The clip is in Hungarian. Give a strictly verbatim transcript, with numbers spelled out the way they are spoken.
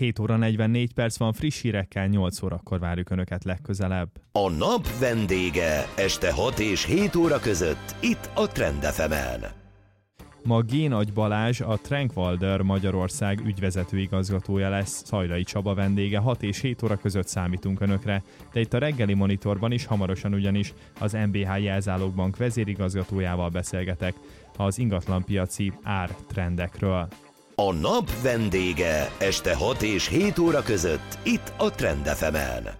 hét óra negyvennégy perc van, friss hírekkel, nyolc órakor várjuk Önöket legközelebb. A nap vendége este hat és hét óra között itt a Trend ef emen. Ma Génagy Balázs, a Trankwalder Magyarország ügyvezető igazgatója lesz, Szajlai Csaba vendége, hat és hét óra között számítunk Önökre, de itt a reggeli monitorban is hamarosan ugyanis az em bé há Jelzálogbank vezérigazgatójával beszélgetek az ingatlanpiaci ártrendekről. A nap vendége este hat és hét óra között itt a Trend ef emen.